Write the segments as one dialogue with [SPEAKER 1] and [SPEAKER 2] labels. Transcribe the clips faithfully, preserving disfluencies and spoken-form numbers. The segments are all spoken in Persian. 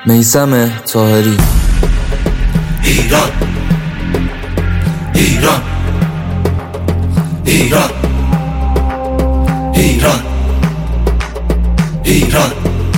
[SPEAKER 1] میثم طاهری.
[SPEAKER 2] ایران ایران ایران ایران ایران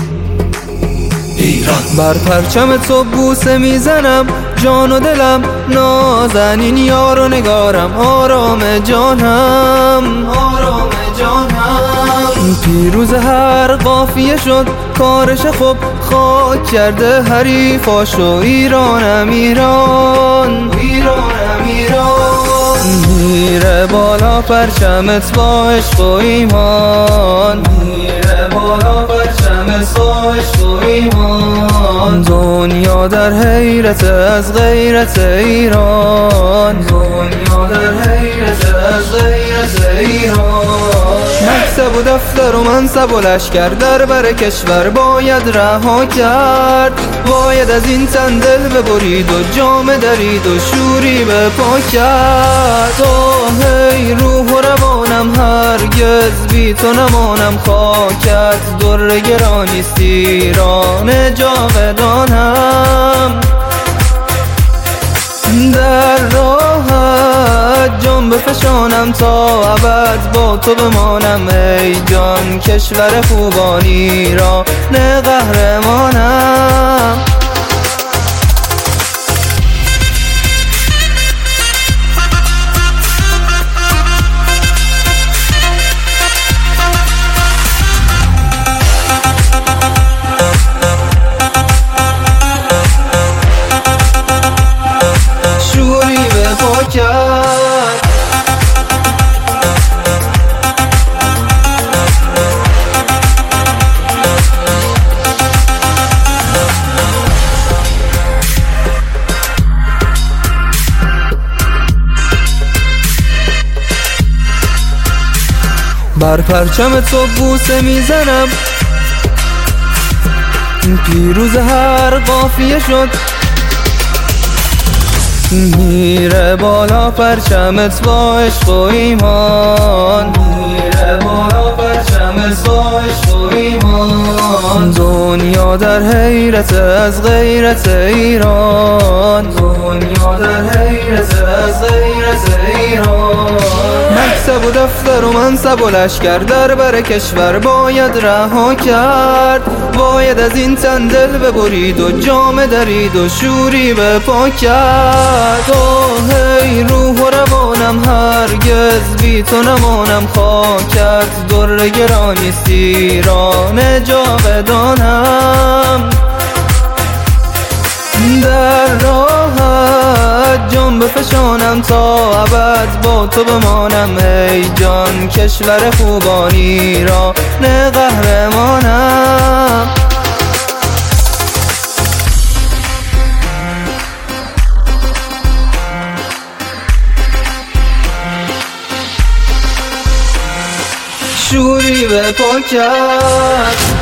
[SPEAKER 2] ایران.
[SPEAKER 1] بر پرچم تو بوسه میزنم، جان و دلم نازنین یار و نگارم، آرام جانم آرام جانم. پیروز هر قافیه شد کارش خوب، خاک کرده حریفاشو. ایرانم ایران ایرانم ایران. میره بالا پرچمت با عشق و ایمان، میره بالا پرچمت با عشق و ایمان. دنیا در حیرت از غیرت ایران، دنیا در حیرت از غیرت ایران. مکتب و دفتر و منصب و لشکر در بر کشور باید رها کرد، باید از این تن دل ببرید و جام درید و شوری به پا کرد. آه ای روح و روانم هرگز بی تو نمانم، خاکت در گرانیست ایران جاودانم. در راحت جان بفشانم تا ابد با تو بمانم، ای جان کشور خوبان ایران قهرمانم. شوری به پا کرد، بر پرچم تو بوسه میزنم، پیروز هر قافیه شد. میره بالا پرچمت با عشق و ایمان، میره بالا پرچمت با عشق و ایمان. دنیا در حیرت از غیرت ایران، دنیا در حیرت از غیرت ایران. مکتب و دفتر و منصب و لشکر در بر کشور باید رها کرد، باید از این تن دل ببرید و جام درید و شوری به پا کرد. آه ای روح و روانم هرگز بی تو نمانم، خاکت در گرانیست ایران جاودانم. در راحت جان بفشانم تا ابد با تو بمانم، ای جان کشور خوبان ایران قهرمانم. شوری به پا کرد،